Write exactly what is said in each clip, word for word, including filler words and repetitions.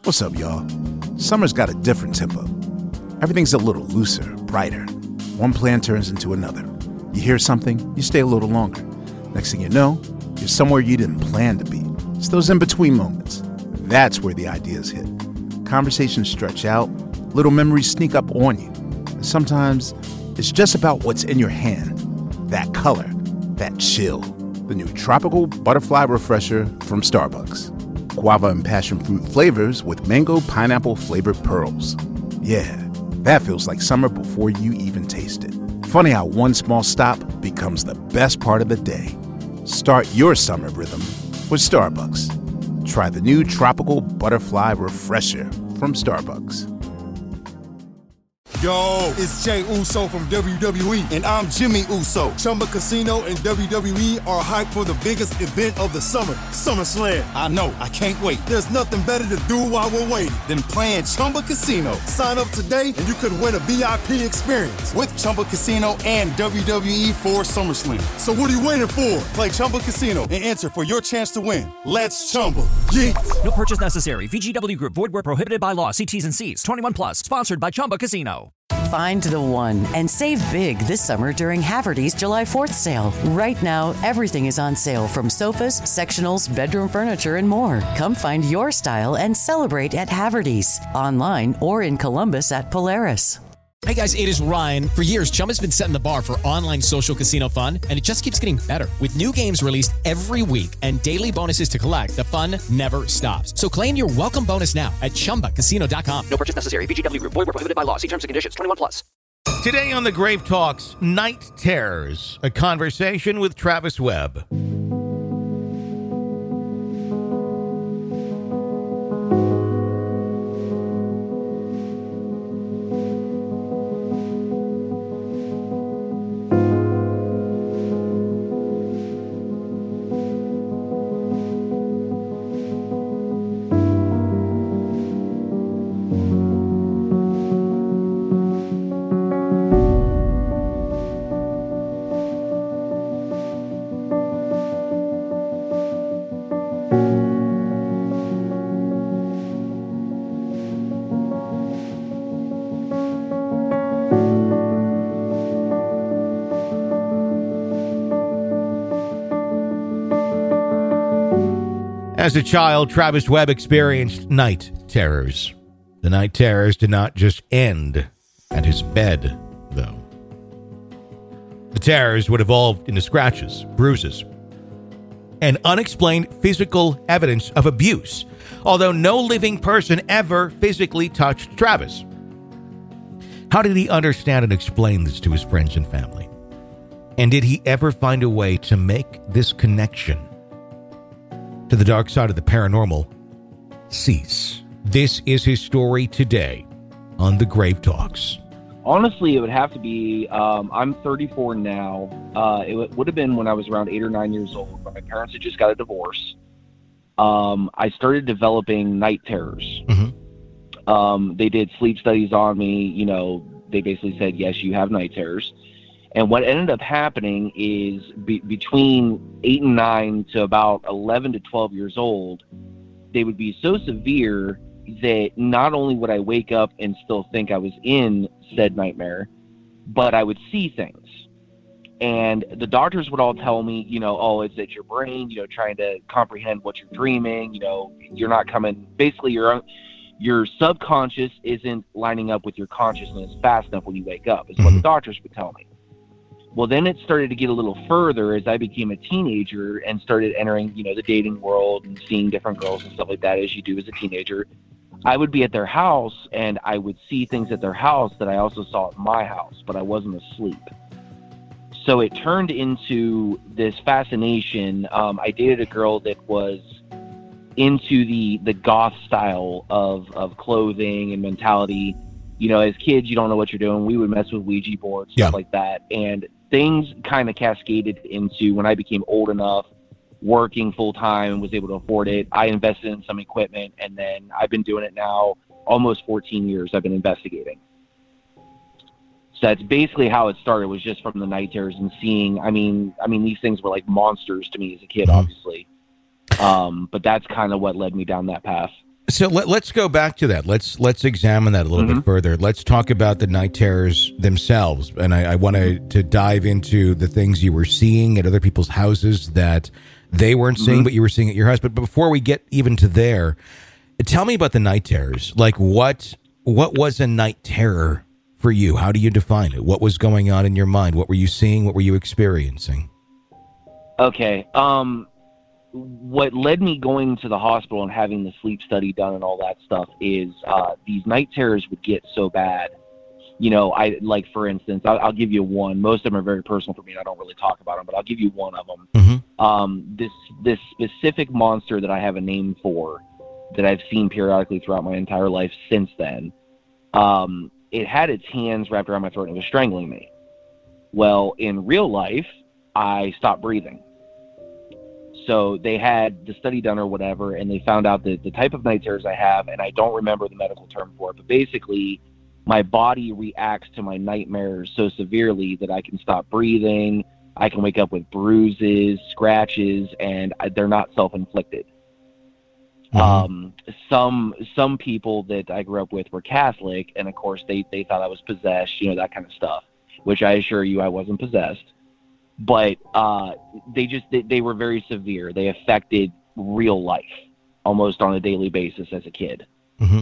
What's up, y'all? Summer's got a different tempo. Everything's a little looser, brighter. One plan turns into another. You hear something, you stay a little longer. Next thing you know, you're somewhere you didn't plan to be. It's those in-between moments. That's where the ideas hit. Conversations stretch out, little memories sneak up on you. And sometimes it's just about what's in your hand. That color, that chill. The new Tropical Butterfly Refresher from Starbucks. Guava and passion fruit flavors with mango pineapple flavored pearls. Yeah, that feels like summer before you even taste it. Funny how one small stop becomes the best part of the day. Start your summer rhythm with Starbucks. Try the new Tropical Butterfly Refresher from Starbucks. Yo, it's Jay Uso from W W E, and I'm Jimmy Uso. Chumba Casino and W W E are hyped for the biggest event of the summer, SummerSlam. I know, I can't wait. There's nothing better to do while we're waiting than playing Chumba Casino. Sign up today and you could win a V I P experience with Chumba Casino and W W E for SummerSlam. So what are you waiting for? Play Chumba Casino and enter for your chance to win. Let's Chumba. Yeah. No purchase necessary. V G W Group. Void where prohibited by law. See T's and C's. twenty-one plus. Sponsored by Chumba Casino. Find the one and save big this summer during Haverty's July fourth sale. Right now, everything is on sale, from sofas, sectionals, bedroom furniture, and more. Come find your style and celebrate at Haverty's, online or in Columbus at Polaris. Hey guys, it is Ryan. For years, Chumba's been setting the bar for online social casino fun, and it just keeps getting better. With new games released every week and daily bonuses to collect, the fun never stops. So claim your welcome bonus now at chumba casino dot com. No purchase necessary. V G W Group. Void where prohibited by law. See terms and conditions. twenty-one plus. Today on the Grave Talks, Night Terrors, a conversation with Travis Webb. As a child, Travis Webb experienced night terrors. The night terrors did not just end at his bed, though. The terrors would evolve into scratches, bruises, and unexplained physical evidence of abuse, although no living person ever physically touched Travis. How did he understand and explain this to his friends and family? And did he ever find a way to make this connection to the dark side of the paranormal cease? This is his story today on The Grave Talks. Honestly, it would have to be, um, I'm thirty-four now. Uh, it w- would have been when I was around eight or nine years old, when my parents had just got a divorce. Um, I started developing night terrors. Mm-hmm. Um, they did sleep studies on me. You know, they basically said, yes, you have night terrors. And what ended up happening is be- between eight and nine to about eleven to twelve years old, they would be so severe that not only would I wake up and still think I was in said nightmare, but I would see things. And the doctors would all tell me, you know, oh, it's at your brain, you know, trying to comprehend what you're dreaming. You know, you're not coming, basically your your subconscious isn't lining up with your consciousness fast enough when you wake up, is mm-hmm. what the doctors would tell me. Well, then it started to get a little further as I became a teenager and started entering, you know, the dating world and seeing different girls and stuff like that, as you do as a teenager. I would be at their house and I would see things at their house that I also saw at my house, but I wasn't asleep. So it turned into this fascination. Um, I dated a girl that was into the, the goth style of, of clothing and mentality. You know, as kids, you don't know what you're doing. We would mess with Ouija boards, stuff yeah. like that. And things kind of cascaded into when I became old enough, working full time and was able to afford it. I invested in some equipment, and then I've been doing it now almost fourteen years. I've been investigating. So that's basically how it started, was just from the night terrors and seeing, I mean, I mean, these things were like monsters to me as a kid, mm-hmm. obviously. Um, but that's kind of what led me down that path. So let, let's go back to that. Let's let's examine that a little Mm-hmm. bit further. Let's talk about the night terrors themselves. And I, I want to to dive into the things you were seeing at other people's houses that they weren't seeing, Mm-hmm. but but you were seeing at your house. But before we get even to there, tell me about the night terrors. Like what what was a night terror for you? How do you define it? What was going on in your mind? What were you seeing? What were you experiencing? Okay. Um, what led me going to the hospital and having the sleep study done and all that stuff is uh, these night terrors would get so bad. You know, I like, for instance, I'll, I'll give you one. Most of them are very personal for me, and I don't really talk about them, but I'll give you one of them. Mm-hmm. Um, this this specific monster that I have a name for, that I've seen periodically throughout my entire life since then. Um, it had its hands wrapped around my throat and it was strangling me. Well, in real life, I stopped breathing. So they had the study done or whatever, and they found out that the type of night terrors I have, and I don't remember the medical term for it, but basically my body reacts to my nightmares so severely that I can stop breathing. I can wake up with bruises, scratches, and I, they're not self-inflicted. Mm-hmm. Um, some some people that I grew up with were Catholic, and of course they, they thought I was possessed, you know, that kind of stuff, which I assure you I wasn't possessed. But uh, they just they, they were very severe. They affected real life almost on a daily basis as a kid. Mm-hmm.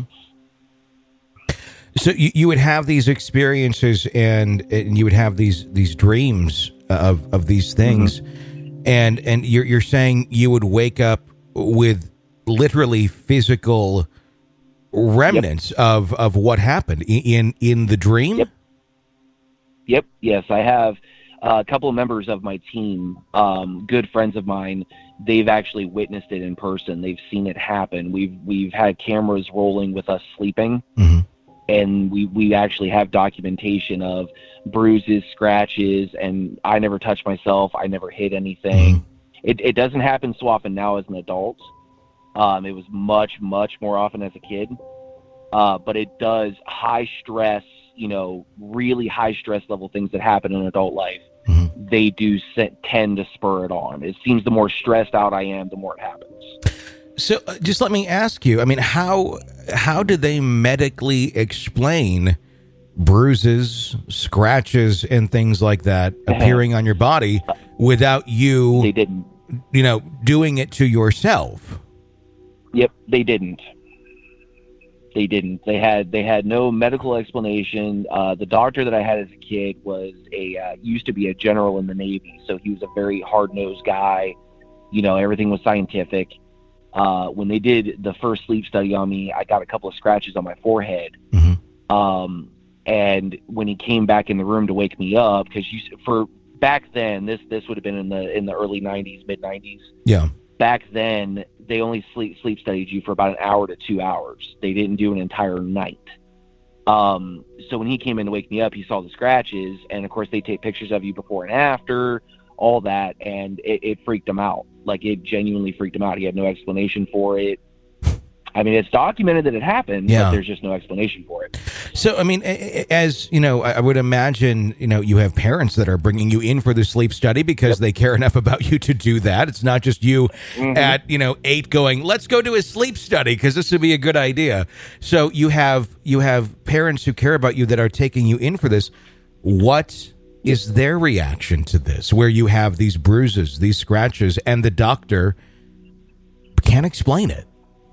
So you, you would have these experiences and, and you would have these these dreams of, of these things, mm-hmm. and and you're you're saying you would wake up with literally physical remnants yep. of, of what happened in in the dream. Yep. Yep. Yes, I have a couple of members of my team, um, good friends of mine. They've actually witnessed it in person. They've seen it happen. We've we've had cameras rolling with us sleeping. Mm-hmm. And we, we actually have documentation of bruises, scratches, and I never touched myself. I never hit anything. Mm-hmm. It it doesn't happen so often now as an adult. Um, it was much, much more often as a kid. Uh, but it does high stress, you know, really high stress level things that happen in adult life. Mm-hmm. They do set, tend to spur it on. It seems the more stressed out I am, the more it happens. So uh, just let me ask you, I mean, how how do they medically explain bruises, scratches, and things like that appearing on your body without you, they didn't. you know, doing it to yourself? Yep, they didn't. They didn't. They had they had no medical explanation. Uh, the doctor that I had as a kid was a uh, used to be a general in the Navy, so he was a very hard-nosed guy. You know, everything was scientific. Uh, when they did the first sleep study on me, I got a couple of scratches on my forehead. Mm-hmm. Um, and when he came back in the room to wake me up, because you for back then, this this would have been in the in the early nineties, mid nineties. Yeah. Back then, they only sleep sleep studied you for about an hour to two hours. They didn't do an entire night. Um, so when he came in to wake me up, he saw the scratches, and of course they take pictures of you before and after, all that, and it, it freaked him out. Like, it genuinely freaked him out. He had no explanation for it. I mean, it's documented that it happened, yeah. but there's just no explanation for it. So, I mean, as you know, I would imagine, you know, you have parents that are bringing you in for the sleep study because yep. they care enough about you to do that. It's not just you mm-hmm. at, you know, eight going, let's go do a sleep study because this would be a good idea. So you have you have parents who care about you that are taking you in for this. What is their reaction to this, where you have these bruises, these scratches, and the doctor can't explain it?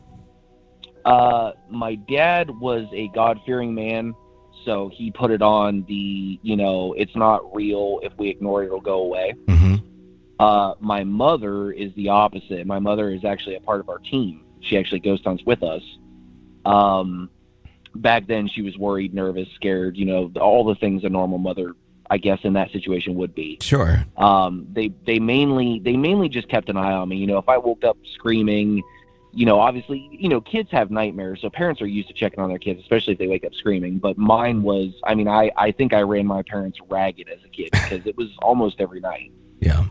Uh, my dad was a God-fearing man, so he put it on the, you know, it's not real. If we ignore it, it'll go away. Mm-hmm. Uh, my mother is the opposite. My mother is actually a part of our team. She actually ghost hunts with us. Um, back then, she was worried, nervous, scared, you know, all the things a normal mother, I guess, in that situation would be. Sure. Um, they they mainly they mainly just kept an eye on me. You know, if I woke up screaming, you know, obviously, you know, kids have nightmares, so parents are used to checking on their kids, especially if they wake up screaming. But mine was, I mean, I, I think I ran my parents ragged as a kid because it was almost every night. Yeah.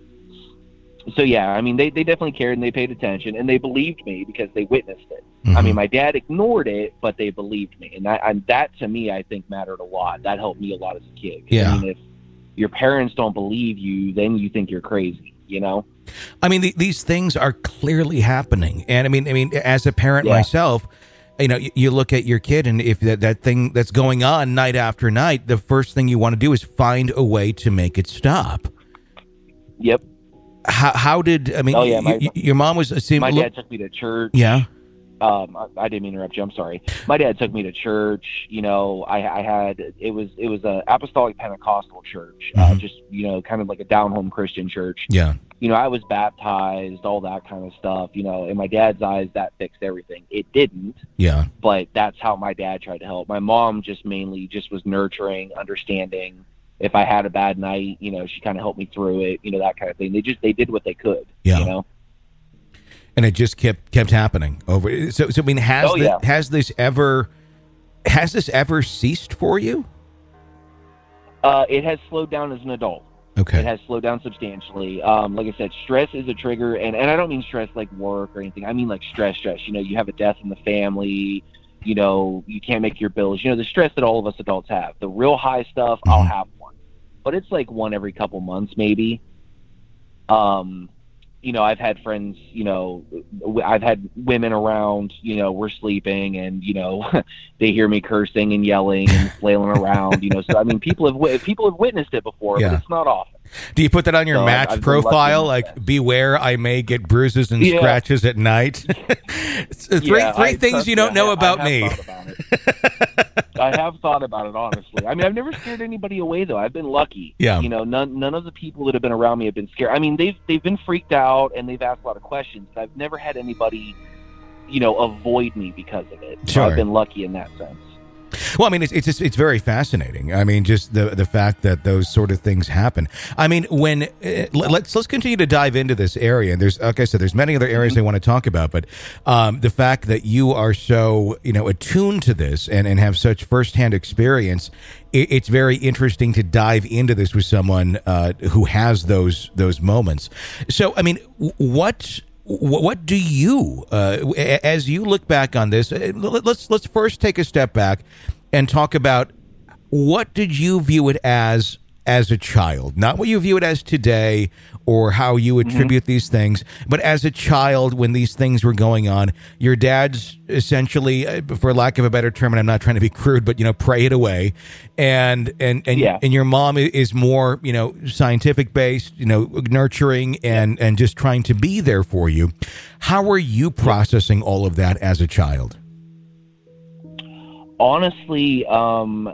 So, yeah, I mean, they, they definitely cared and they paid attention and they believed me because they witnessed it. Mm-hmm. I mean, my dad ignored it, but they believed me. And that, and that, to me, I think mattered a lot. That helped me a lot as a kid. Yeah. I mean, if your parents don't believe you, then you think you're crazy. you know? I mean, the, these things are clearly happening. And I mean, I mean, as a parent Yeah. myself, you know, you, you look at your kid, and if that, that thing that's going on night after night, the first thing you want to do is find a way to make it stop. Yep. How, how did, I mean, Oh, yeah, my- y- y- your mom was a My simple. dad took me to church. Yeah. Um, I, I didn't mean to interrupt you. I'm sorry. My dad took me to church. You know, I, I had it was it was a apostolic Pentecostal church, uh, Mhm. just you know, kind of like a down home Christian church. Yeah. You know, I was baptized, all that kind of stuff. You know, in my dad's eyes, that fixed everything. It didn't, Yeah. but that's how my dad tried to help. My mom just mainly just was nurturing, understanding. If I had a bad night, you know, she kind of helped me through it. You know, that kind of thing. They just they did what they could. Yeah. You know. And it just kept kept happening over. So, so I mean, has Oh, the, yeah. has this ever has this ever ceased for you? Uh, it has slowed down as an adult. Okay. It has slowed down substantially. Um, like I said, stress is a trigger, and, and I don't mean stress like work or anything. I mean like stress, stress. You know, you have a death in the family. You know, you can't make your bills. You know, the stress that all of us adults have. The real high stuff, Mm-hmm. I'll have one, but it's like one every couple months, maybe. Um, you know, I've had friends. You know, w- I've had women around. You know, we're sleeping, and you know, they hear me cursing and yelling and flailing around. You know, so I mean, people have wi- people have witnessed it before, Yeah. but it's not often. Do you put that on your So, match I've been lucky profile? enough Like, to- beware, I may get bruises and Yeah. scratches at night. three Yeah, three I- things trust you me, don't I know ha- about I me. have thought about it. I have thought about it, honestly. I mean, I've never scared anybody away, though. I've been lucky. Yeah. You know, none none of the people that have been around me have been scared. I mean, they've they've been freaked out and they've asked a lot of questions, but I've never had anybody, you know, avoid me because of it. So Sure. I've been lucky in that sense. Well, I mean, it's it's just, it's very fascinating. I mean, just the the fact that those sort of things happen. I mean, when uh, let's let's continue to dive into this area. And there's, like I said, there's many other areas Mm-hmm. I want to talk about, but um, the fact that you are so you know attuned to this and and have such firsthand experience, it, it's very interesting to dive into this with someone uh, who has those those moments. So, I mean, w- what. Wh- What do you, uh, a- as you look back on this, uh, let- let's let's first take a step back and talk about what did you view it as as a child, not what you view it as today or how you attribute these things, but as a child when these things were going on. Your dad's essentially, uh, for lack of a better term, and I'm not trying to be crude, but you know, pray it away, and and and Yeah. and your mom i- is more you know scientific based, you know, nurturing and and just trying to be there for you. How are you processing all of that as a child? Honestly, um,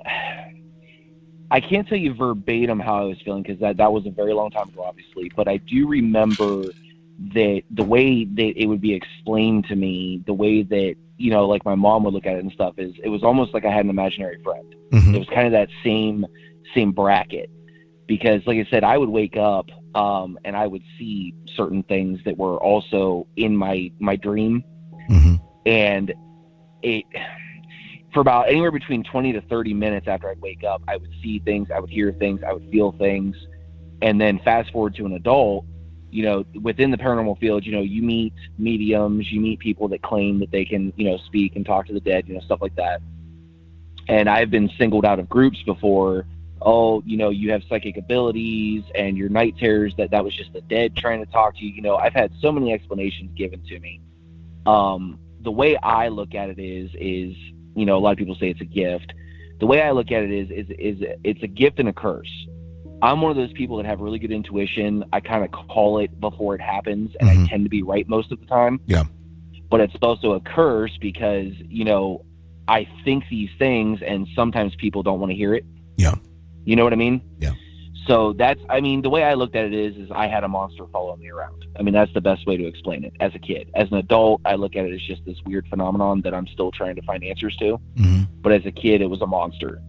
I can't tell you verbatim how I was feeling because that, that was a very long time ago, obviously. But I do remember that the way that it would be explained to me, the way that, you know, like my mom would look at it and stuff, is it was almost like I had an imaginary friend. Mhm. It was kind of that same same bracket. Because, like I said, I would wake up um, and I would see certain things that were also in my, my dream. Mhm. And it... for about anywhere between twenty to thirty minutes after I'd wake up, I would see things, I would hear things, I would feel things. And then fast forward to an adult, you know, within the paranormal field, you know, you meet mediums, you meet people that claim that they can, you know, speak and talk to the dead, you know, stuff like that. And I've been singled out of groups before. Oh, you know, you have psychic abilities and your night terrors, that that was just the dead trying to talk to you. You know, I've had so many explanations given to me. Um, the way I look at it is, is, you know, a lot of people say it's a gift. The way I look at it is, is, is it's a gift and a curse. I'm one of those people that have really good intuition. I kind of call it before it happens, and Mhm. I tend to be right most of the time. Yeah. But it's also a curse because, you know, I think these things, and sometimes people don't want to hear it. Yeah. You know what I mean? Yeah. So that's, I mean, the way I looked at it is, is I had a monster follow me around. I mean, that's the best way to explain it. As a kid, as an adult, I look at it as just this weird phenomenon that I'm still trying to find answers to. Mhm. But as a kid, it was a monster.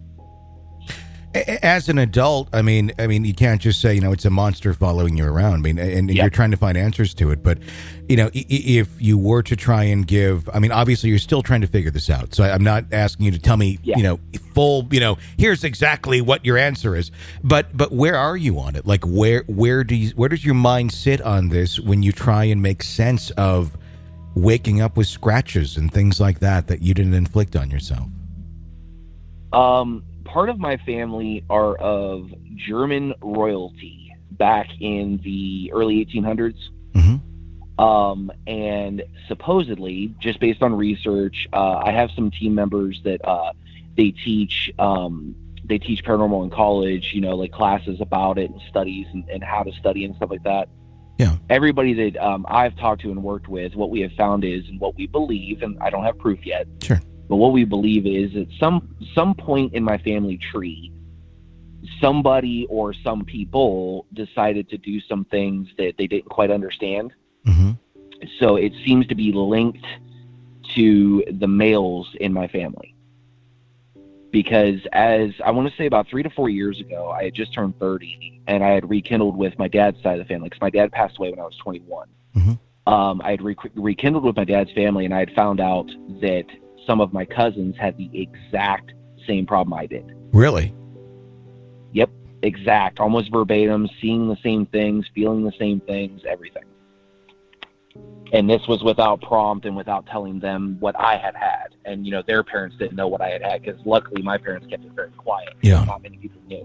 A- As an adult, I mean, I mean, you can't just say, you know, it's a monster following you around. I mean, and, and Yeah. you're trying to find answers to it. But, you know, i- i- if you were to try and give, I mean, obviously, you're still trying to figure this out. So I'm not asking you to tell me, Yeah. you know, full, you know, here's exactly what your answer is. But, but where are you on it? Like, where, where do you, where does your mind sit on this when you try and make sense of waking up with scratches and things like that that you didn't inflict on yourself? Um, part of my family are of German royalty. back in the early eighteen hundreds. Mm-hmm. Um, and supposedly, just based on research, uh, I have some team members that uh, they teach um, they teach paranormal in college, you know, like classes about it and studies and, and how to study and stuff like that. Yeah. Everybody that um, I've talked to and worked with, what we have found is, and what we believe, and I don't have proof yet, sure, but what we believe is at some some point in my family tree, somebody or some people decided to do some things that they didn't quite understand. Mm-hmm. So it seems to be linked to the males in my family. Because as I want to say about three to four years ago, I had just turned thirty, and I had rekindled with my dad's side of the family, because my dad passed away when I was twenty-one. Mm-hmm. Um, I had re- rekindled with my dad's family, and I had found out that some of my cousins had the exact same problem I did. Really? Yep, exact, almost verbatim, seeing the same things, feeling the same things, everything. And this was without prompt and without telling them what I had had. And, you know, their parents didn't know what I had had, because luckily my parents kept it very quiet. Yeah. Not many people knew.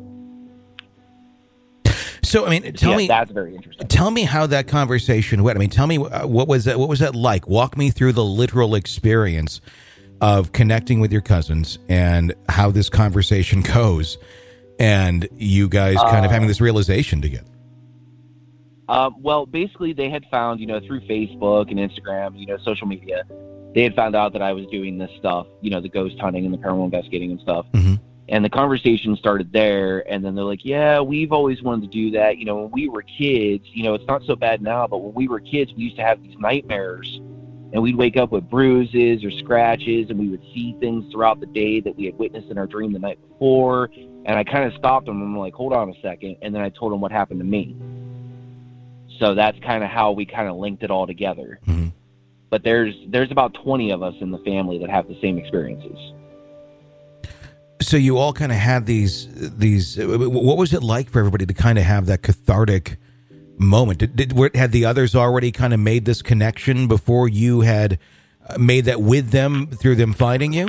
So, I mean, tell yeah, me, that's very interesting. Tell me how that conversation went. I mean, tell me, uh, what was that, what was that like? Walk me through the literal experience of connecting with your cousins and how this conversation goes, and you guys kind uh, of having this realization together. Uh, well, basically, they had found, you know, through Facebook and Instagram, you know, social media, they had found out that I was doing this stuff, you know, the ghost hunting and the paranormal investigating and stuff. Mm-hmm. And the conversation started there. And then they're like, yeah, we've always wanted to do that. You know, when we were kids, you know, it's not so bad now, but when we were kids, we used to have these nightmares, and we'd wake up with bruises or scratches, and we would see things throughout the day that we had witnessed in our dream the night before. And I kind of stopped them, and I'm like, hold on a second. And then I told them what happened to me. So that's kind of how we kind of linked it all together. Mm-hmm. But there's there's about twenty of us in the family that have the same experiences. So you all kind of had these these. What was it like for everybody to kind of have that cathartic moment? Did, did had the others already kind of made this connection before you had made that with them through them finding you?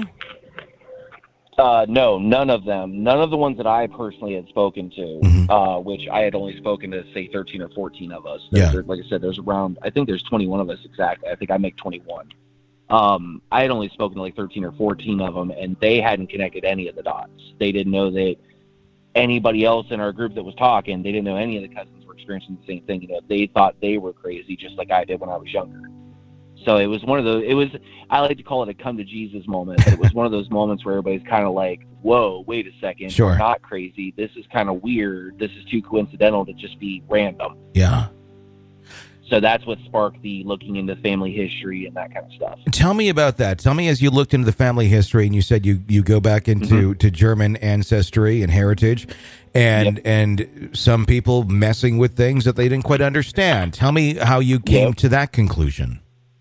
Uh, no, none of them. None of the ones that I personally had spoken to, mm-hmm. uh, which I had only spoken to, say, thirteen or fourteen of us. Yeah. There, like I said, there's around, I think there's twenty-one of us exactly. I think I make twenty-one. Um, I had only spoken to like thirteen or fourteen of them, and they hadn't connected any of the dots. They didn't know that anybody else in our group that was talking, they didn't know any of the cousins were experiencing the same thing. You know, they thought they were crazy, just like I did when I was younger. So it was one of those, it was, I like to call it a come to Jesus moment, but it was one of those moments where everybody's kind of like, whoa, wait a second, sure. We're not crazy. This is kind of weird. This is too coincidental to just be random. Yeah. So that's what sparked the looking into family history and that kind of stuff. Tell me about that. Tell me, as you looked into the family history and you said you, you go back into mm-hmm. to German ancestry and heritage, and yep. and some people messing with things that they didn't quite understand. Tell me how you came yep. to that conclusion.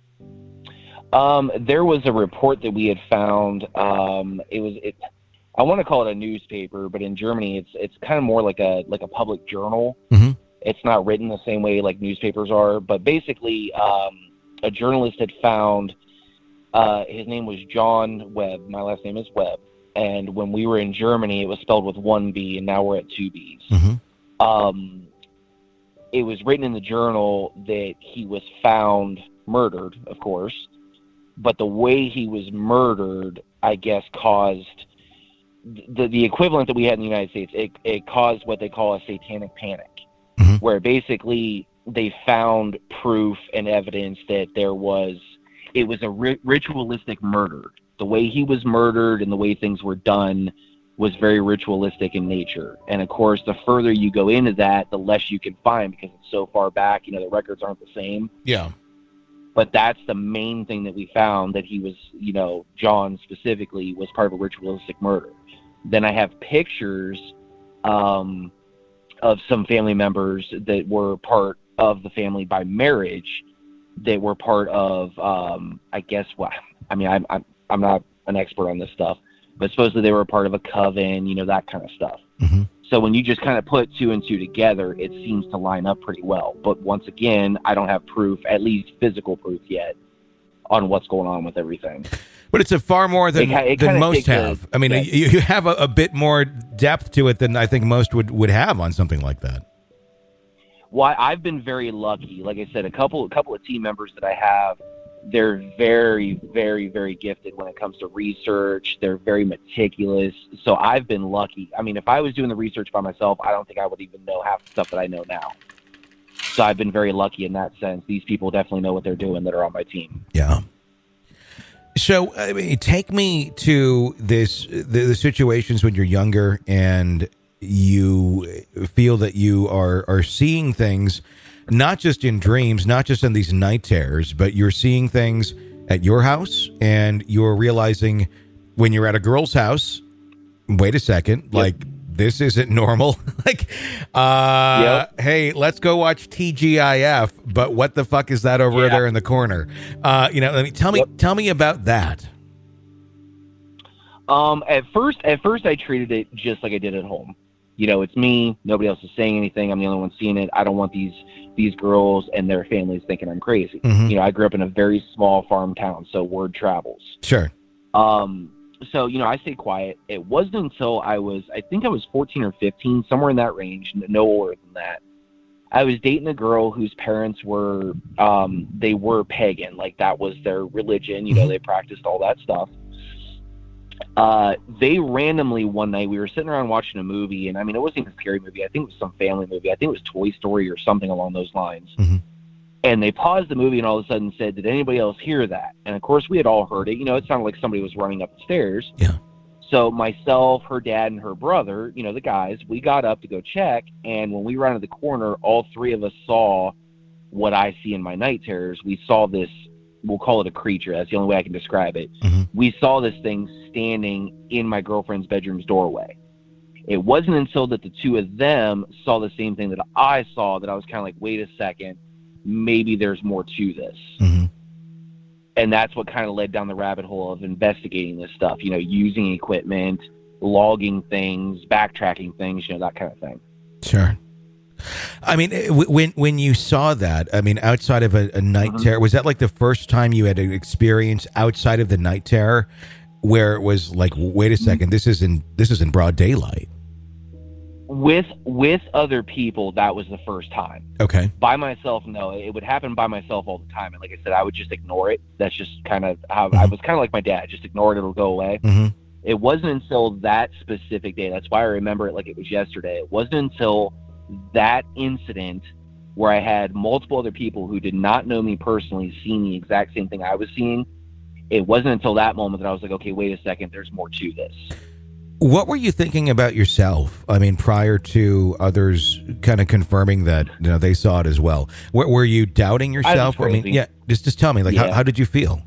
Um, there was a report that we had found. Um, it was, it, I want to call it a newspaper, but in Germany, it's it's kind of more like a like a public journal. Mm-hmm. It's not written the same way like newspapers are, but basically, um, a journalist had found. Uh, his name was John Webb. My last name is Webb, and when we were in Germany, it was spelled with one B, and now we're at two B's. Mm-hmm. Um, it was written in the journal that he was found murdered, of course. But the way he was murdered, I guess, caused the the equivalent that we had in the United States. It, it caused what they call a satanic panic, mm-hmm. where basically they found proof and evidence that there was, it was a ri- ritualistic murder. The way he was murdered and the way things were done was very ritualistic in nature. And of course, the further you go into that, the less you can find, because it's so far back, you know, the records aren't the same. Yeah. But that's the main thing that we found, that he was, you know, John specifically was part of a ritualistic murder. Then I have pictures um, of some family members that were part of the family by marriage, that were part of, um, I guess, what, I mean, I'm, I'm, I'm not an expert on this stuff, but supposedly they were a part of a coven, you know, that kind of stuff. Mm-hmm. So when you just kind of put two and two together, it seems to line up pretty well. But once again, I don't have proof, at least physical proof yet, on what's going on with everything. But it's a far more than, it, it than most have. A, I mean, yes. you, you have a, a bit more depth to it than I think most would, would have on something like that. Well, I've been very lucky. Like I said, a couple, a couple of team members that I have, they're very, very, very gifted when it comes to research. They're very meticulous. So I've been lucky. I mean, if I was doing the research by myself, I don't think I would even know half the stuff that I know now. So I've been very lucky in that sense. These people definitely know what they're doing that are on my team. Yeah. So, I mean, take me to this, the, the situations when you're younger and you feel that you are, are seeing things, not just in dreams, not just in these night terrors, but you're seeing things at your house and you're realizing when you're at a girl's house, wait a second, yep. like this isn't normal. like, uh, yep. hey, let's go watch T G I F, but what the fuck is that over yeah. there in the corner? Uh, you know, let me tell me, yep. tell me about that. Um, at first, at first I treated it just like I did at home. You know, it's me. Nobody else is saying anything. I'm the only one seeing it. I don't want these these girls and their families thinking I'm crazy. Mm-hmm. You know, I grew up in a very small farm town, so word travels. Sure. Um. So, you know, I stayed quiet. It wasn't until I was, I think I was fourteen or fifteen, somewhere in that range, no older than that. I was dating a girl whose parents were, um, they were pagan. Like, that was their religion. You know, they practiced all that stuff. Uh, they randomly one night, we were sitting around watching a movie, and I mean, it wasn't even a scary movie. I think it was some family movie. I think it was Toy Story or something along those lines. Mm-hmm. And they paused the movie and all of a sudden said, did anybody else hear that? And of course, we had all heard it. You know, it sounded like somebody was running up the stairs. Yeah. So myself, her dad, and her brother, you know, the guys, we got up to go check. And when we rounded the corner, all three of us saw what I see in my night terrors. We saw this, we'll call it a creature. That's the only way I can describe it. Mm-hmm. We saw this thing standing in my girlfriend's bedroom's doorway. It wasn't until that the two of them saw the same thing that I saw that I was kind of like, wait a second, maybe there's more to this. Mm-hmm. And that's what kind of led down the rabbit hole of investigating this stuff, you know, using equipment, logging things, backtracking things, you know, that kind of thing. Sure. I mean, when when you saw that, I mean, outside of a, a night mm-hmm. terror, was that like the first time you had an experience outside of the night terror where it was like, wait a second, this is in this is in broad daylight? With with other people, that was the first time. Okay. By myself, no. It would happen by myself all the time. And like I said, I would just ignore it. That's just kind of how mm-hmm. I was kind of like my dad. Just ignore it. It'll go away. Mm-hmm. It wasn't until that specific day. That's why I remember it like it was yesterday. It wasn't until that incident where I had multiple other people who did not know me personally seeing the exact same thing I was seeing. It wasn't until that moment that I was like, okay, wait a second. There's more to this. What were you thinking about yourself? I mean, prior to others kind of confirming that, you know, they saw it as well. Were, were you doubting yourself? I, I mean, yeah, just just tell me, like, yeah. how, how did you feel?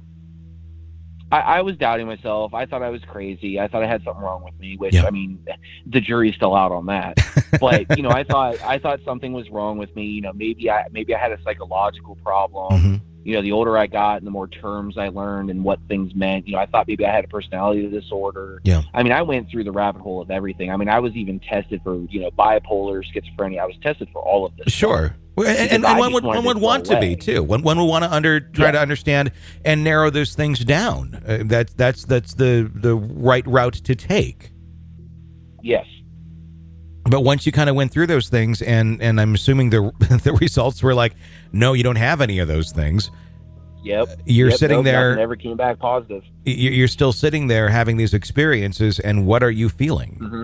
I, I was doubting myself. I thought I was crazy. I thought I had something wrong with me, which, yeah. I mean, the jury's still out on that. But, you know, I thought I thought something was wrong with me. You know, maybe I maybe I had a psychological problem. Mm-hmm. You know, the older I got and the more terms I learned and what things meant, you know, I thought maybe I had a personality disorder. Yeah. I mean, I went through the rabbit hole of everything. I mean, I was even tested for, you know, bipolar, schizophrenia. I was tested for all of this. Sure. Well, and, and, and one would, one would want to be, too. One, one would want to under try yeah. to understand and narrow those things down. Uh, that's that's that's the, the right route to take. Yes. But once you kind of went through those things, and, and I'm assuming the the results were like, no, you don't have any of those things. Yep. You're yep, sitting nope, there. Never came back positive. You're still sitting there having these experiences, and what are you feeling? Mm-hmm.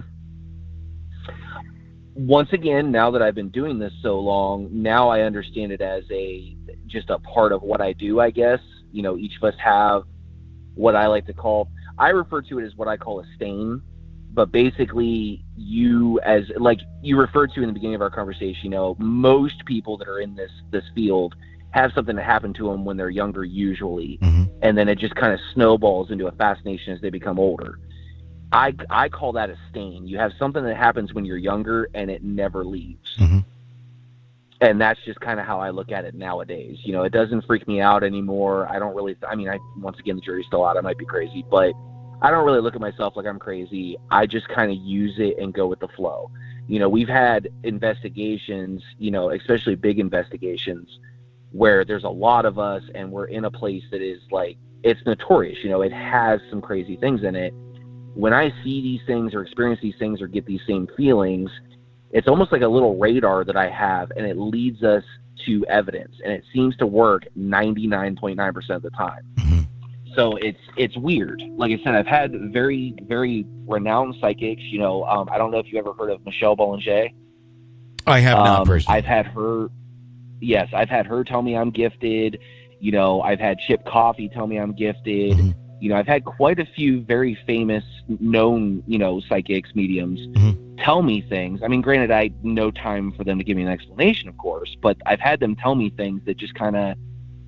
Once again, now that I've been doing this so long, now I understand it as a just a part of what I do, I guess. You know, each of us have what I like to call, I refer to it as what I call a stain. But basically, you as like you referred to in the beginning of our conversation, you know, most people that are in this this field have something that happened to them when they're younger, usually, mm-hmm. and then it just kind of snowballs into a fascination as they become older. I I call that a stain. You have something that happens when you're younger, and it never leaves. Mm-hmm. And that's just kind of how I look at it nowadays. You know, it doesn't freak me out anymore. I don't really. I mean, I once again, the jury's still out. I might be crazy, but I don't really look at myself like I'm crazy. I just kind of use it and go with the flow. You know, we've had investigations, you know, especially big investigations where there's a lot of us and we're in a place that is like, it's notorious, you know, it has some crazy things in it. When I see these things or experience these things or get these same feelings, it's almost like a little radar that I have, and it leads us to evidence, and it seems to work ninety-nine point nine percent of the time. Mm-hmm. So it's it's weird. Like I said, I've had very, very renowned psychics. You know, um, I don't know if you ever heard of Michelle Bollinger. I have not um, personally. I've had her. Yes, I've had her tell me I'm gifted. You know, I've had Chip Coffey tell me I'm gifted. Mm-hmm. You know, I've had quite a few very famous, known, you know, psychics, mediums mm-hmm. tell me things. I mean, granted, I had no time for them to give me an explanation, of course, but I've had them tell me things that just kind of,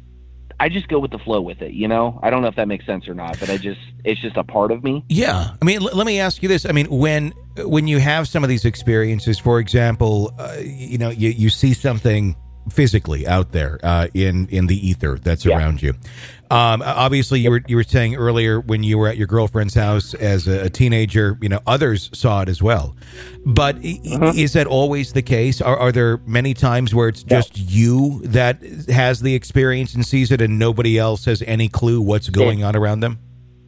I just go with the flow with it, you know? I don't know if that makes sense or not, but I just, it's just a part of me. Yeah. I mean, l- let me ask you this. I mean, when when you have some of these experiences, for example, uh, you know, you, you see something physically out there uh, in, in the ether that's yeah. around you. Um, obviously, you were you were saying earlier when you were at your girlfriend's house as a, a teenager, you know, others saw it as well. But uh-huh. is that always the case? Are, are there many times where it's just yeah. you that has the experience and sees it, and nobody else has any clue what's going on around them?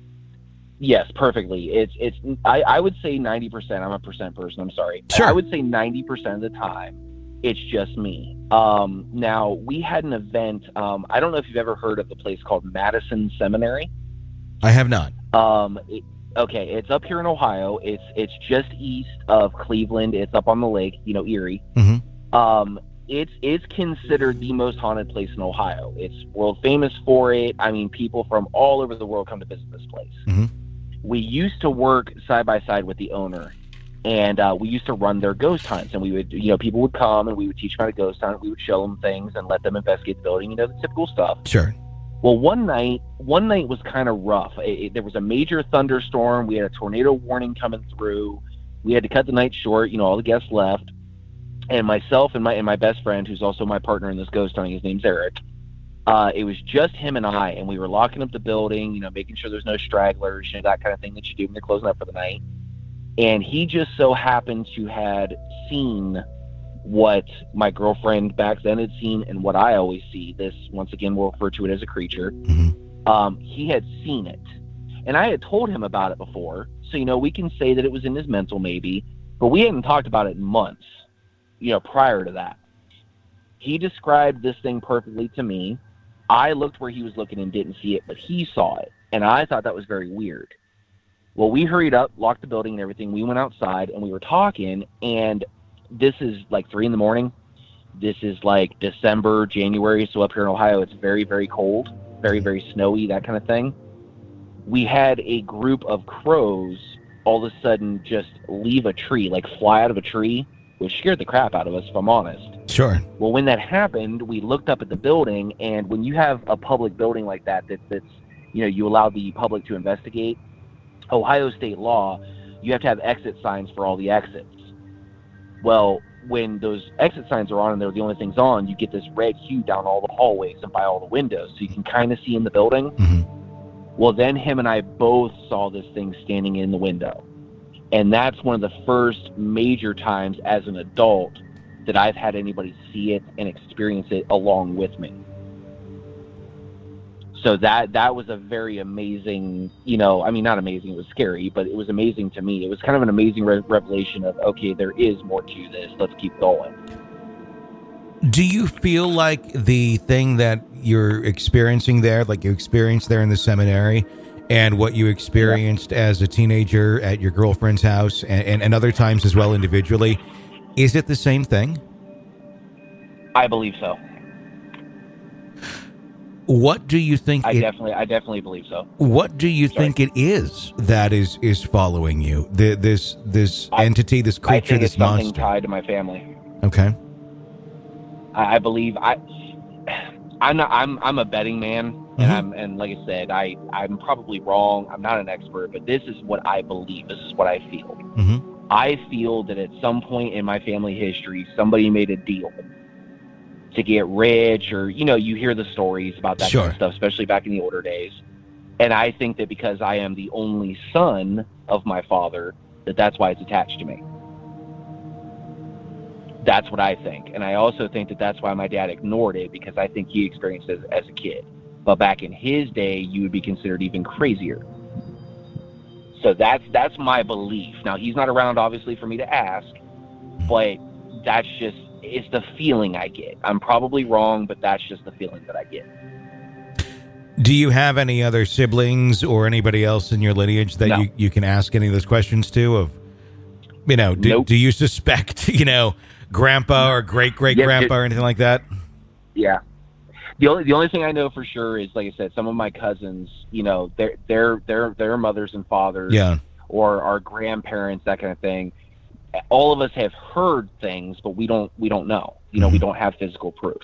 Yes, perfectly. It's it's. I, I would say ninety percent. I'm a percent person. I'm sorry. Sure. I would say ninety percent of the time, it's just me. Um, now, we had an event. Um, I don't know if you've ever heard of the place called Madison Seminary. I have not. Um, it, okay, it's up here in Ohio. It's it's just east of Cleveland. It's up on the lake, you know, Erie. Mm-hmm. Um, it's it's considered the most haunted place in Ohio. It's world famous for it. I mean, people from all over the world come to visit this place. Mm-hmm. We used to work side by side with the owner. And uh, we used to run their ghost hunts, and we would, you know, people would come and we would teach them how to ghost hunt. We would show them things and let them investigate the building, you know, the typical stuff. Sure. Well, one night, one night was kind of rough. It, it, there was a major thunderstorm. We had a tornado warning coming through. We had to cut the night short. You know, all the guests left, and myself and my and my best friend, who's also my partner in this ghost hunting, his name's Eric. Uh, it was just him and I, and we were locking up the building, you know, making sure there's no stragglers, you know, that kind of thing that you do when you're closing up for the night. And he just so happened to had seen what my girlfriend back then had seen and what I always see. This, once again, we'll refer to it as a creature. Mm-hmm. Um, he had seen it. And I had told him about it before. So, you know, we can say that it was in his mental maybe, but we hadn't talked about it in months, you know, prior to that. He described this thing perfectly to me. I looked where he was looking and didn't see it, but he saw it. And I thought that was very weird. Well, we hurried up, locked the building and everything. We went outside and we were talking, and this is like three in the morning. This is like December, January. So up here in Ohio, it's very, very cold, very, very snowy, that kind of thing. We had a group of crows all of a sudden just leave a tree, like fly out of a tree, which scared the crap out of us, if I'm honest. Sure. Well, when that happened, we looked up at the building, and when you have a public building like that, that that's, you know, you allow the public to investigate, Ohio state law, you have to have exit signs for all the exits. Well, when those exit signs are on and they're the only things on, you get this red hue down all the hallways and by all the windows, so you can kind of see in the building. Mm-hmm. Well, then him and I both saw this thing standing in the window. And that's one of the first major times as an adult that I've had anybody see it and experience it along with me. So that that was a very amazing, you know, I mean, not amazing, it was scary, but it was amazing to me. It was kind of an amazing re- revelation of, okay, there is more to this. Let's keep going. Do you feel like the thing that you're experiencing there, like you experienced there in the seminary, and what you experienced yeah. as a teenager at your girlfriend's house and, and, and other times as well individually, is it the same thing? I believe so. What do you think? I it, definitely, I definitely believe so. What do you Sorry. think it is that is, is following you? The, this this I, entity, this creature, I think this it's something monster tied to my family. Okay. I, I believe I. I'm not. I'm. I'm a betting man, Mm-hmm. and I'm. And like I said, I. I'm probably wrong. I'm not an expert, but this is what I believe. This is what I feel. Mm-hmm. I feel that at some point in my family history, somebody made a deal to get rich, or, you know, you hear the stories about that Sure. kind of stuff, especially back in the older days. And I think that because I am the only son of my father, that that's why it's attached to me. That's what I think. And I also think that that's why my dad ignored it, because I think he experienced it as, as a kid. But back in his day, you would be considered even crazier. So that's that's my belief. Now, he's not around, obviously, for me to ask, but that's just, it's the feeling I get. I'm probably wrong, but that's just the feeling that I get. Do you have any other siblings or anybody else in your lineage that No. you, you can ask any of those questions to? Of, you know, do, Nope. do you suspect, you know, grandpa or great great grandpa or anything like that? Yeah. The only the only thing I know for sure is, like I said, some of my cousins, you know, their their their their mothers and fathers, Yeah. or our grandparents, that kind of thing. All of us have heard things, but we don't we don't know. You know, Mm-hmm. we don't have physical proof.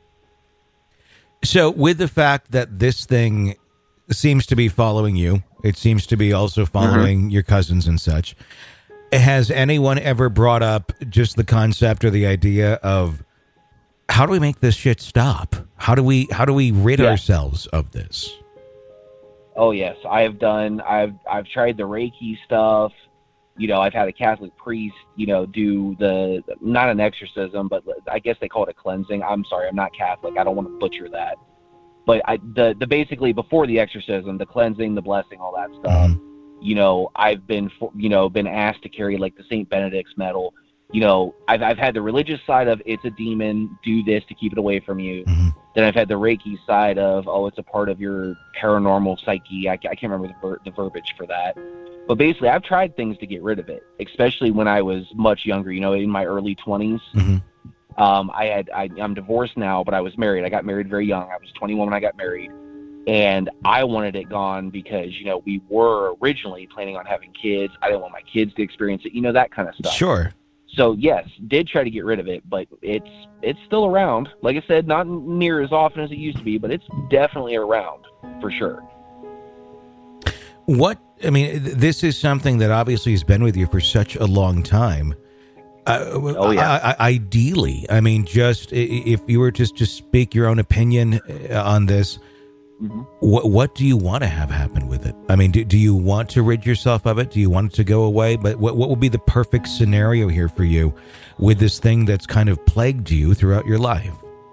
So with the fact that this thing seems to be following you, it seems to be also following Mm-hmm. your cousins and such, has anyone ever brought up just the concept or the idea of how do we make this shit stop? How do we how do we rid Yeah. ourselves of this? Oh yes, I have done. I've I've tried the Reiki stuff. You know, I've had a Catholic priest, you know, do the not an exorcism, but I guess they call it a cleansing. I'm sorry, I'm not Catholic. I don't want to butcher that. But I the the basically before the exorcism, the cleansing, the blessing, all that stuff. You know, I've been you know been asked to carry like the Saint Benedict's medal. You know, I've I've had the religious side of it's a demon, do this to keep it away from you. Mm-hmm. Then I've had the Reiki side of, oh, it's a part of your paranormal psyche. I, I can't remember the, ver- the verbiage for that. But basically, I've tried things to get rid of it, especially when I was much younger, you know, in my early twenties. Mm-hmm. Um, I had, I, I'm divorced now, but I was married. I got married very young. I was twenty-one when I got married. And I wanted it gone because, you know, we were originally planning on having kids. I didn't want my kids to experience it, you know, that kind of stuff. Sure. So yes, did try to get rid of it, but it's it's still around. Like I said, not near as often as it used to be, but it's definitely around for sure. What, I mean, th- this is something that obviously has been with you for such a long time. Uh, Oh, yeah. I, I, ideally, I mean, just i- if you were just to speak your own opinion uh, on this, Mm-hmm. what what do you want to have happen with it? I mean, do, do you want to rid yourself of it? Do you want it to go away? But what what would be the perfect scenario here for you with this thing that's kind of plagued you throughout your life?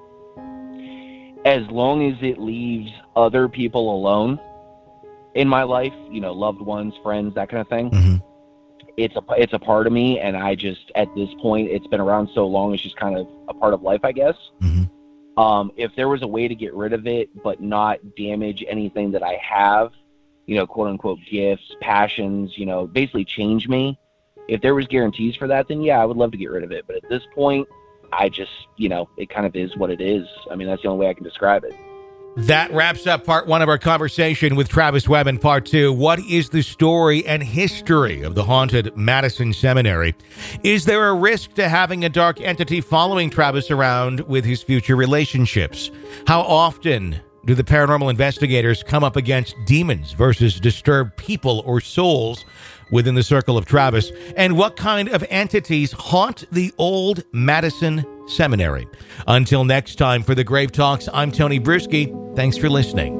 As long as it leaves other people alone in my life, you know, loved ones, friends, that kind of thing, Mm-hmm. it's a it's a part of me, and I just at this point, it's been around so long, it's just kind of a part of life, I guess. Mm-hmm. Um, if there was a way to get rid of it, but not damage anything that I have, you know, quote unquote gifts, passions, you know, basically change me. If there was guarantees for that, then yeah, I would love to get rid of it. But at this point, I just, you know, it kind of is what it is. I mean, that's the only way I can describe it. That wraps up part one of our conversation with Travis Webb. In part two, what is the story and history of the haunted Madison Seminary? Is there a risk to having a dark entity following Travis around with his future relationships? How often do the paranormal investigators come up against demons versus disturbed people or souls within the circle of Travis? And what kind of entities haunt the old Madison Seminary? Until next time, for the Grave Talks, I'm Tony Bruschi. Thanks for listening.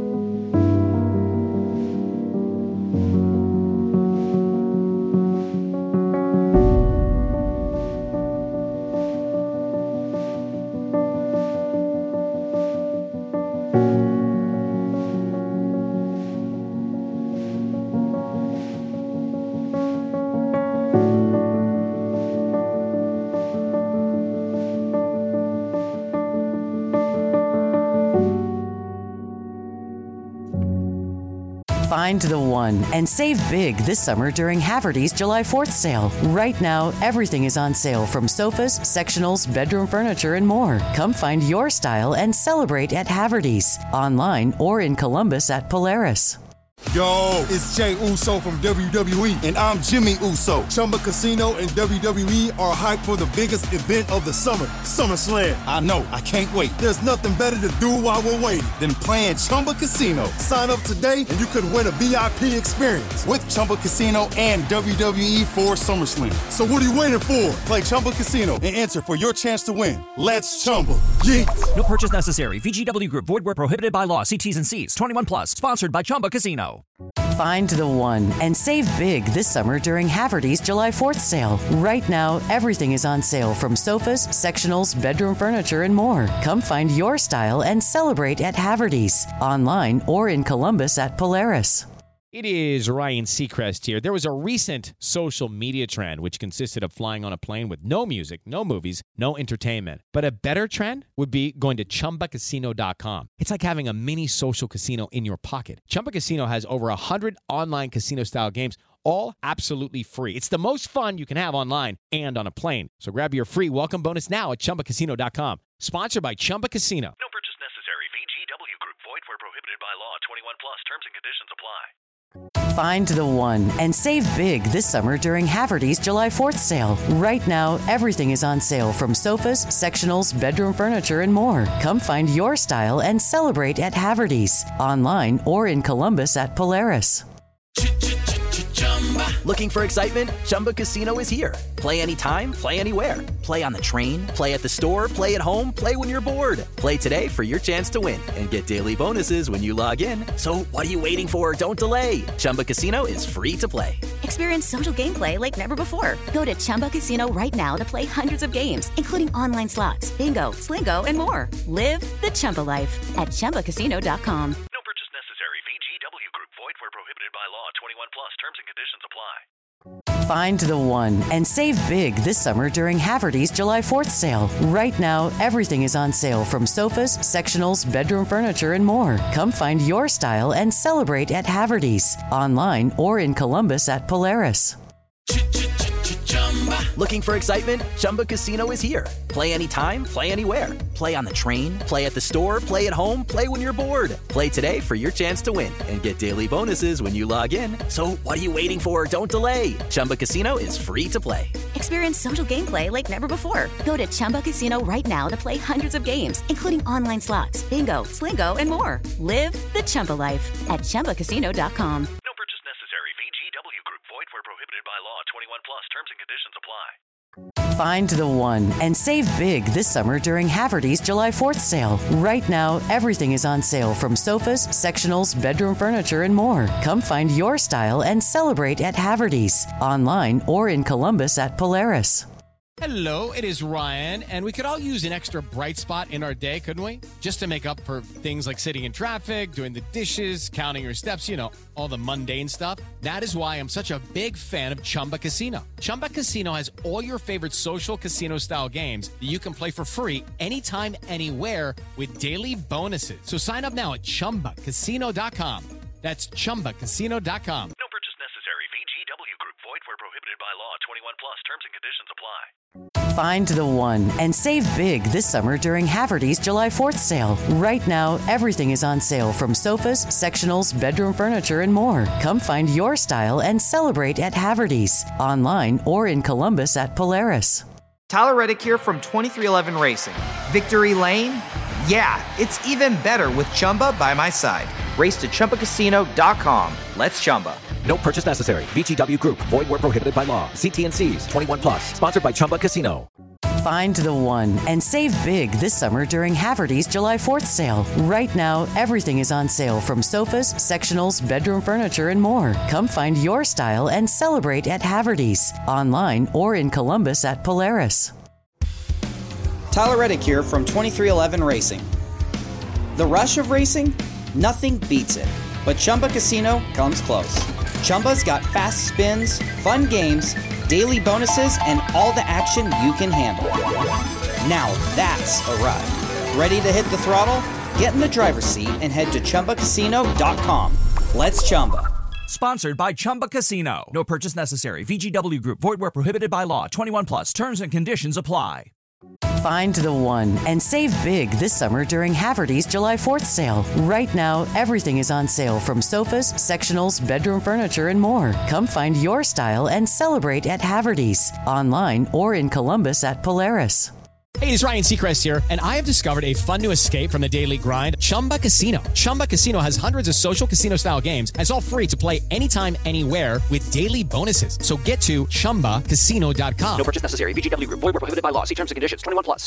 Find the one and save big this summer during Haverty's July fourth sale. Right now, everything is on sale, from sofas, sectionals, bedroom furniture, and more. Come find your style and celebrate at Haverty's, online or in Columbus at Polaris. Yo, it's Jay Uso from W W E, and I'm Jimmy Uso. Chumba Casino and W W E are hyped for the biggest event of the summer, SummerSlam. I know, I can't wait. There's nothing better to do while we're waiting than playing Chumba Casino. Sign up today and you could win a V I P experience with Chumba Casino and W W E for SummerSlam. So what are you waiting for? Play Chumba Casino and enter for your chance to win. Let's Chumba. Yeah. No purchase necessary. V G W Group. Void where prohibited by law. See T's and C's. twenty-one plus. Sponsored by Chumba Casino. Find the one and save big this summer during Haverty's July fourth sale. Right now, everything is on sale, from sofas, sectionals, bedroom furniture, and more. Come find your style and celebrate at Haverty's, online or in Columbus at Polaris. It is Ryan Seacrest here. There was a recent social media trend which consisted of flying on a plane with no music, no movies, no entertainment. But a better trend would be going to Chumba Casino dot com. It's like having a mini social casino in your pocket. Chumba Casino has over one hundred online casino-style games, all absolutely free. It's the most fun you can have online and on a plane. So grab your free welcome bonus now at Chumba Casino dot com. Sponsored by Chumba Casino. No purchase necessary. V G W Group. Void where prohibited by law. twenty-one plus. Terms and conditions apply. Find the one and save big this summer during Haverty's July fourth sale. Right now, everything is on sale from sofas, sectionals, bedroom furniture, and more. Come find your style and celebrate at Haverty's. Online or in Columbus at Polaris. Looking for excitement? Chumba Casino is here. Play anytime, play anywhere. Play on the train, play at the store, play at home, play when you're bored. Play today for your chance to win and get daily bonuses when you log in. So what are you waiting for? Don't delay. Chumba Casino is free to play. Experience social gameplay like never before. Go to Chumba Casino right now to play hundreds of games, including online slots, bingo, Slingo, and more. Live the Chumba life at Chumba Casino dot com. No purchase necessary. V G W Group. Void where prohibited by law. twenty-one plus. Terms and conditions apply. Find the one and save big this summer during Haverty's July fourth sale. Right now, everything is on sale from sofas, sectionals, bedroom furniture, and more. Come find your style and celebrate at Haverty's. Online or in Columbus at Polaris. Looking for excitement? Chumba Casino is here. Play anytime, play anywhere. Play on the train, play at the store, play at home, play when you're bored. Play today for your chance to win and get daily bonuses when you log in. So what are you waiting for? Don't delay. Chumba Casino is free to play. Experience social gameplay like never before. Go to Chumba Casino right now to play hundreds of games, including online slots, bingo, Slingo, and more. Live the Chumba life at Chumba Casino dot com. No purchase necessary. V G W Group. Void where prohibited by law. twenty-one plus. Terms and conditions apply. Find the one and save big this summer during Haverty's July fourth sale. Right now, everything is on sale from sofas, sectionals, bedroom furniture, and more. Come find your style and celebrate at Haverty's. Online or in Columbus at Polaris. Hello, it is Ryan, and we could all use an extra bright spot in our day, couldn't we? Just to make up for things like sitting in traffic, doing the dishes, counting your steps, you know, all the mundane stuff. That is why I'm such a big fan of Chumba Casino. Chumba Casino has all your favorite social casino-style games that you can play for free anytime, anywhere with daily bonuses. So sign up now at Chumba Casino dot com. That's Chumba Casino dot com. No purchase necessary. V G W Group. Void where prohibited by law. twenty-one plus. Terms and conditions apply. Find the one and save big this summer during Haverty's July fourth sale. Right now, everything is on sale from sofas, sectionals, bedroom furniture, and more. Come find your style and celebrate at Haverty's. Online or in Columbus at Polaris. Tyler Reddick here from twenty-three eleven Racing. Victory Lane? Yeah, it's even better with Chumba by my side. Race to Chumba Casino dot com. Let's Chumba. No purchase necessary. V G W Group. Void where prohibited by law. See T and C's. twenty-one plus. Sponsored by Chumba Casino. Find the one and save big this summer during Haverty's July fourth sale. Right now, everything is on sale from sofas, sectionals, bedroom furniture, and more. Come find your style and celebrate at Haverty's. Online or in Columbus at Polaris. Tyler Reddick here from twenty-three eleven Racing. The rush of racing? Nothing beats it. But Chumba Casino comes close. Chumba's got fast spins, fun games, daily bonuses, and all the action you can handle. Now that's a ride. Ready to hit the throttle? Get in the driver's seat and head to Chumba Casino dot com. Let's Chumba. Sponsored by Chumba Casino. No purchase necessary. V G W Group. Void where prohibited by law. twenty-one plus. Terms and conditions apply. Find the one and save big this summer during Haverty's July fourth sale. Right now, everything is on sale from sofas, sectionals, bedroom furniture, and more. Come find your style and celebrate at Haverty's. Online or in Columbus at Polaris. Hey, it's Ryan Seacrest here, and I have discovered a fun new escape from the daily grind, Chumba Casino. Chumba Casino has hundreds of social casino-style games, and it's all free to play anytime, anywhere with daily bonuses. So get to Chumba Casino dot com. No purchase necessary. V G W Group. Void where prohibited by law. See terms and conditions. twenty-one plus.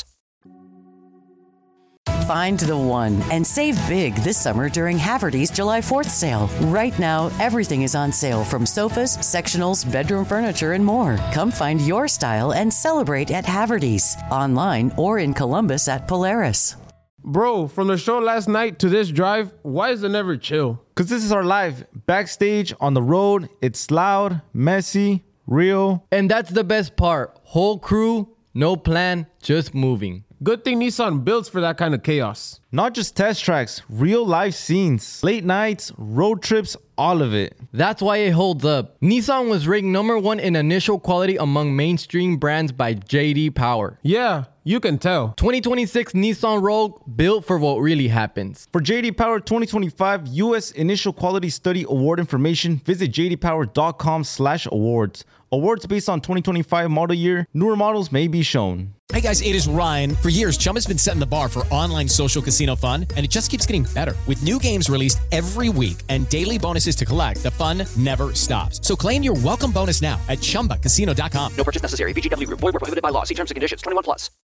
Find the one and save big this summer during Haverty's July fourth sale. Right now, everything is on sale from sofas, sectionals, bedroom furniture, and more. Come find your style and celebrate at Haverty's. Online or in Columbus at Polaris. Bro, from the show last night to this drive, why is it never chill? Because this is our life. Backstage, on the road, it's loud, messy, real. And that's the best part. Whole crew, no plan, just moving. Good thing Nissan builds for that kind of chaos. Not just test tracks, real life scenes, late nights, road trips, all of it. That's why it holds up. Nissan was ranked number one in initial quality among mainstream brands by J D Power. Yeah, you can tell. twenty twenty-six Nissan Rogue, built for what really happens. For J D Power twenty twenty-five U S Initial Quality Study Award information, visit j d power dot com slash awards. Awards based on twenty twenty-five model year. Newer models may be shown. Hey guys, it is Ryan. For years, Chumba's been setting the bar for online social casino fun, and it just keeps getting better. With new games released every week and daily bonuses to collect, the fun never stops. So claim your welcome bonus now at chumba casino dot com. No purchase necessary. V G W Group. Void where prohibited by law. See terms and conditions. twenty-one plus.